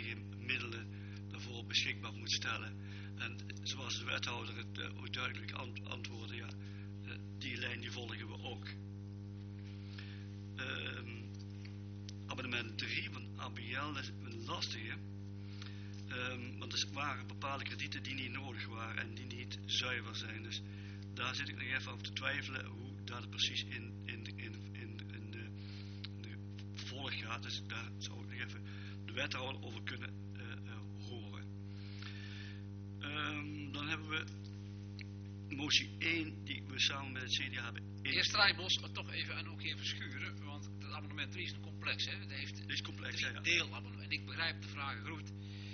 eigen middelen daarvoor beschikbaar moet stellen. En zoals de wethouder het ook duidelijk antwoordde, ja, die lijn die volgen we ook. Amendement 3 van ABL is een lastige. Want er waren bepaalde kredieten die niet nodig waren en die niet zuiver zijn. Dus daar zit ik nog even over te twijfelen hoe dat precies in de vervolg gaat. Dus daar zou ik nog even de wethouder over kunnen horen. Dan hebben we motie 1 die we samen met het CDA hebben. Heer Strijbos, toch even en ook heer Verschuren, want het amendement 3 is een complex. Hè? Het heeft complex, drie ja. deelamendementen. En ik begrijp de vragen goed.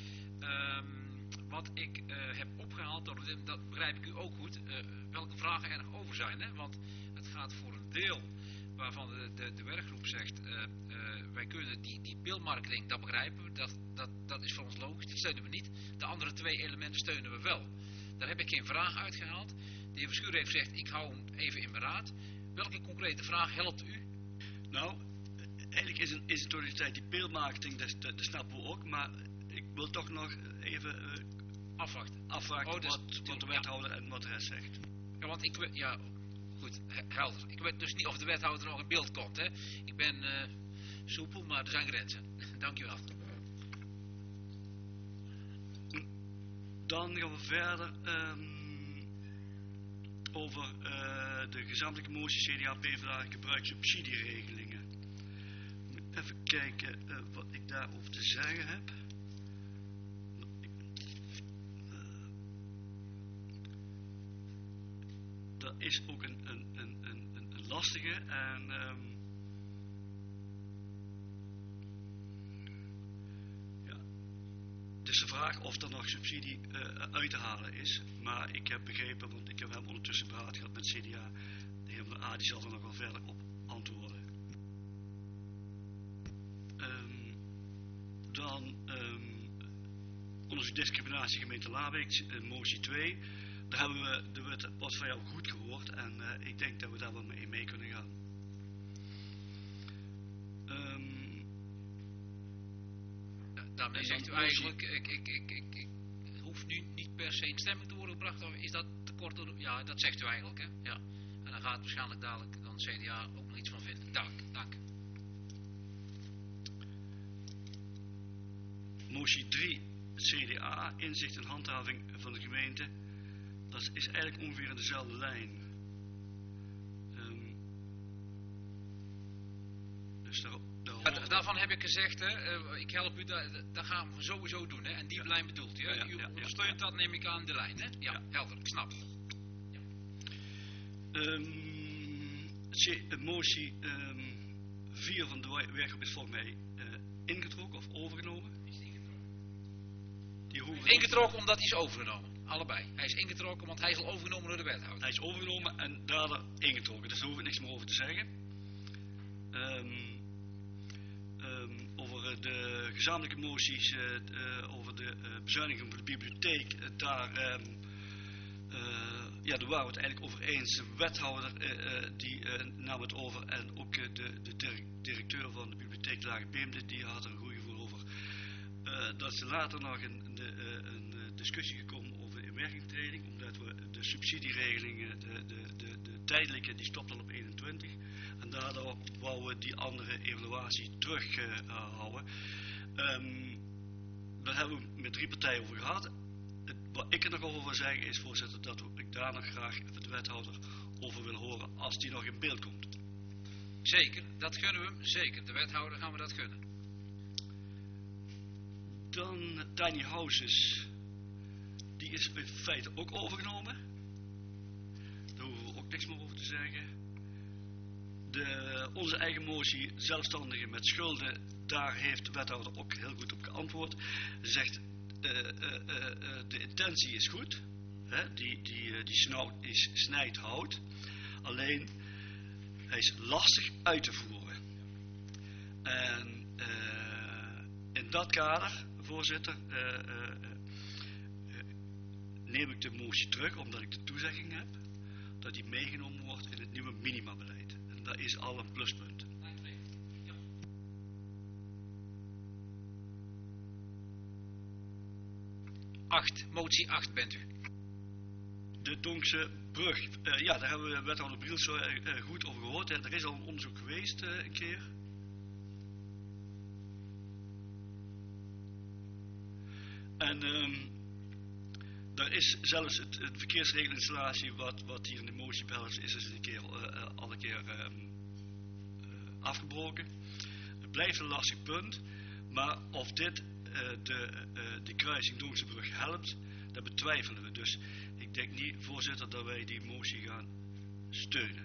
Wat ik heb opgehaald, dat begrijp ik u ook goed, welke vragen er nog over zijn. Hè? Want het gaat voor een deel waarvan de werkgroep zegt, wij kunnen die beeldmarketing, dat begrijpen we, dat is voor ons logisch, dat steunen we niet. De andere 2 elementen steunen we wel. Daar heb ik geen vraag uitgehaald. De heer Verschuur heeft gezegd, ik hou hem even in beraad. Welke concrete vraag helpt u? Nou, eigenlijk is het totaliteit die beeldmarketing, dat snappen we ook, maar ik wil toch nog even afwachten wat de wethouder en wat de rest zegt. Ja, want ik weet, ja, goed, helder. Ik weet dus niet of de wethouder nog in beeld komt, hè. Ik ben soepel, maar er zijn grenzen. Dank u wel. Dan gaan we verder over de gezamenlijke motie CDA PvdA gebruikssubsidieregelingen. Even kijken wat ik daarover te zeggen heb. Dat is ook een lastige en ja, het is de vraag of er nog subsidie uit te halen is, maar ik heb begrepen, want ik heb hem ondertussen beraad gehad met CDA, de heer Van A die zal er nog wel verder op antwoorden. Dan onderzoek discriminatie gemeente Labeek, motie 2. Daar hebben we de wet pas van jou goed gehoord en ik denk dat we daar wel mee kunnen gaan. Daarmee zegt u eigenlijk, het hoeft nu niet per se in stemming te worden gebracht, of is dat te kort? Ja, dat zegt u eigenlijk, hè? Ja. En dan gaat waarschijnlijk dadelijk dan CDA ook nog iets van vinden. Dank. Motie 3, CDA, inzicht en handhaving van de gemeente. Dat is eigenlijk ongeveer in dezelfde lijn. Dus daarvan heb ik gezegd, hè, ik help u, dat gaan we sowieso doen. Hè, en die lijn bedoelt u. Hè? U ondersteunt dat, neem ik aan, de lijn. Hè? Ja, helder, ik snap. Ja. Motie 4 van de werkgroep is volgens mij ingetrokken of overgenomen. Ingetrokken omdat hij is overgenomen. Allebei. Hij is ingetrokken, want hij is al overgenomen door de wethouder. Hij is overgenomen en daardoor ingetrokken. Dus daar hoef ik niks meer over te zeggen. Over de gezamenlijke moties, over de bezuiniging van de bibliotheek, daar waren we het eigenlijk over eens. De wethouder die nam het over en ook de directeur van de bibliotheek Lage Beemde, die had er een goed gevoel over. Dat is later nog een discussie gekomen over de inwerkingtreding, omdat we de subsidieregelingen, de tijdelijke, die stopt al op 21. En daardoor wouden we die andere evaluatie terughouden. Daar hebben we met 3 partijen over gehad. Wat ik er nog over wil zeggen is, voorzitter, dat ik daar nog graag de wethouder over wil horen als die nog in beeld komt. Zeker, dat gunnen we hem. Zeker, de wethouder gaan we dat gunnen. Dan tiny houses. Die is in feite ook overgenomen. Daar hoeven we ook niks meer over te zeggen. Onze eigen motie, zelfstandigen met schulden, daar heeft de wethouder ook heel goed op geantwoord. Hij zegt, de intentie is goed. Hè? Die snijdt hout. Alleen, hij is lastig uit te voeren. En in dat kader, voorzitter, neem ik de motie terug, omdat ik de toezegging heb dat die meegenomen wordt in het nieuwe minimabeleid. En dat is al een pluspunt. motie 8 bent u. De Donkse brug. Ja, daar hebben we wethouder Briels zo goed over gehoord. Er is al een onderzoek geweest een keer. En daar is zelfs het verkeersregelinstallatie wat hier in de motie behelst is een keer al een keer afgebroken. Het blijft een lastig punt, maar of dit de kruising Donkse brug helpt, dat betwijfelen we. Dus ik denk niet, voorzitter, dat wij die motie gaan steunen.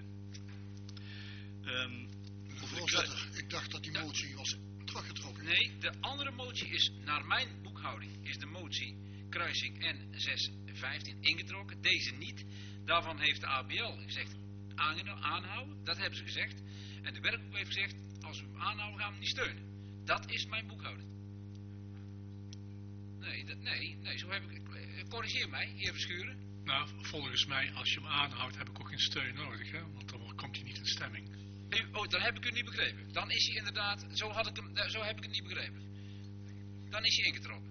Voorzitter, ik dacht dat die motie was teruggetrokken. Nee, de andere motie is, naar mijn boekhouding, is de motie kruising N615 ingetrokken. Deze niet. Daarvan heeft de ABL gezegd aanhouden. Dat hebben ze gezegd. En de werkgroep heeft gezegd, als we hem aanhouden gaan we hem niet steunen. Dat is mijn boekhouding. Nee, zo heb ik... corrigeer mij, heer Verschuren. Nou, volgens mij, als je hem aanhoudt, heb ik ook geen steun nodig, hè? Want dan komt hij niet in stemming. Dan heb ik u niet begrepen. Dan is hij inderdaad, zo heb ik het niet begrepen. Dan is hij ingetrokken.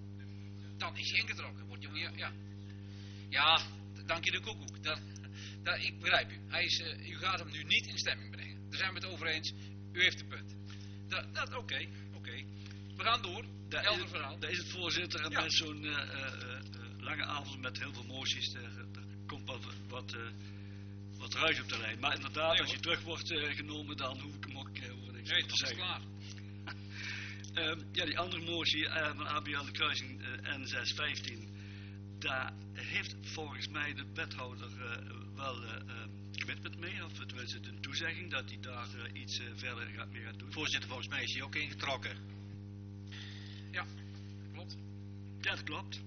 Wordt jongen, ja. Ja, dank je de koekoek. Ik begrijp u. U gaat hem nu niet in stemming brengen. Daar zijn we het over eens. U heeft een punt. Oké. We gaan door. Helder verhaal. Daar is het voorzitter en met zo'n lange avond met heel veel moties. Er komt wat ruis op de lijn. Maar inderdaad, als je terug wordt genomen, dan hoef ik hem ook over niks te zeggen. Klaar. Ja, die andere motie van ABL de kruising N615. Daar heeft volgens mij de wethouder wel commitment mee. Of tenminste een toezegging dat hij daar iets verder mee gaat doen. Voorzitter, volgens mij is hij ook ingetrokken. Ja, klopt. Ja, dat klopt.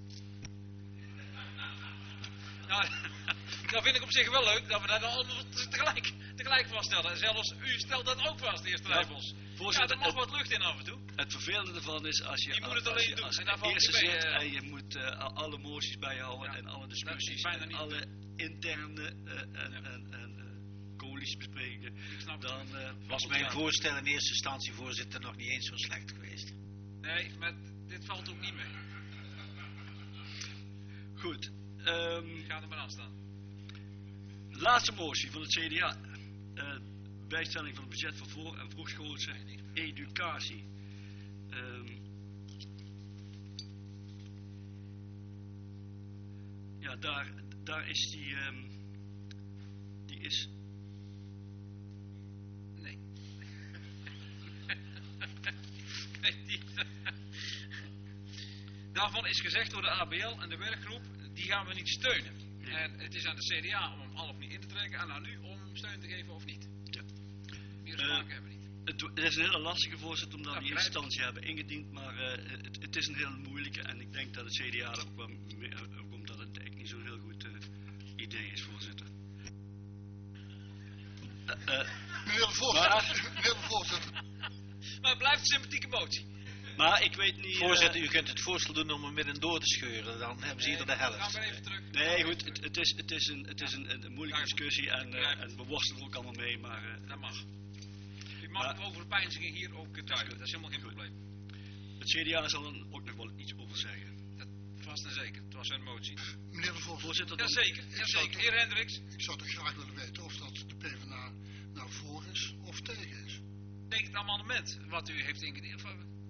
Nou, dat vind ik op zich wel leuk dat we dat allemaal tegelijk vaststellen. Zelfs u stelt dat ook vast, de heer Strijbos. Ja, er mag wat lucht in af en toe. Het vervelende ervan is als je moet het alleen doen. Als En je daarvan eerste zit en je moet alle moties bijhouden en alle discussies en alle interne coalities bespreken. Dan was mijn voorstel in eerste instantie, voorzitter, nog niet eens zo slecht geweest. Nee, maar dit valt ook niet mee. Goed. Ga er maar aan staan. Laatste motie van het CDA. Bijstelling van het budget voor voor- en vroegschoolse educatie. Ja, daar is die is... Nee. Daarvan is gezegd door de ABL en de werkgroep, die gaan we niet steunen. Nee. En het is aan de CDA om hem al of niet in te trekken en aan u om hem steun te geven of niet. Ja. Meer smaak hebben we niet. Het is een hele lastige, voorzitter, omdat we die in begrijp ik. instantie hebben ingediend, maar het is een hele moeilijke en ik denk dat het CDA er ook wel mee komt dat het eigenlijk niet zo'n heel goed idee is, voorzitter. Meneer de voorzitter. Maar het blijft een sympathieke motie. Maar ik weet niet... Voorzitter, u kunt het voorstel doen om hem midden door te scheuren, dan hebben ze hier de We gaan helft. maar even terug. Nee, goed, het is een moeilijke discussie en we worstelen er ook allemaal mee, maar... Dat mag. U mag hem over de pijnzingen hier ook duiden. Dat is helemaal geen probleem. Het CDA zal er ook nog wel iets over zeggen. Dat vast en zeker. Het was een motie. Meneer de voorzitter. Jazeker. Heer Hendricks. Ik zou toch graag willen weten of dat de PvdA nou voor is of tegen is. Denk het amendement wat u heeft ingediend.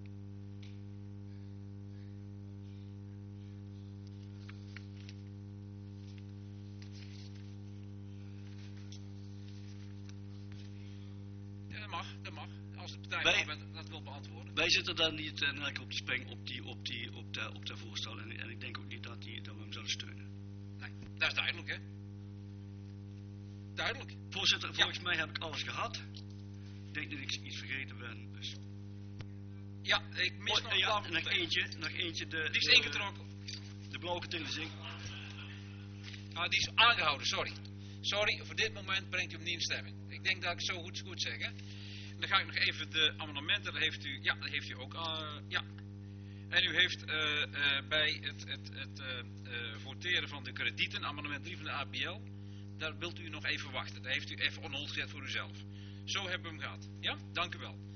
Ja, dat mag. Als de partij dat wil beantwoorden. Wij zitten daar niet elke op te springen op dat voorstel en ik denk ook niet dat we hem zullen steunen. Nee, dat is duidelijk, hè? Duidelijk. Voorzitter, volgens mij heb ik alles gehad. Ik denk dat ik iets vergeten ben. Dus. Ja, ik mis nog nog eentje. Die is ingetrokken. De blauwe televisie. Ah, die is aangehouden, sorry. Sorry, voor dit moment brengt u hem niet in stemming. Ik denk dat ik het zo goed zeg, hè. Dan ga ik nog even de amendementen, dat heeft u ook, ja. En u heeft bij het voteren van de kredieten, amendement 3 van de ABL, daar wilt u nog even wachten. Daar heeft u even on hold gezet voor uzelf. Zo hebben we hem gehad. Ja, dank u wel.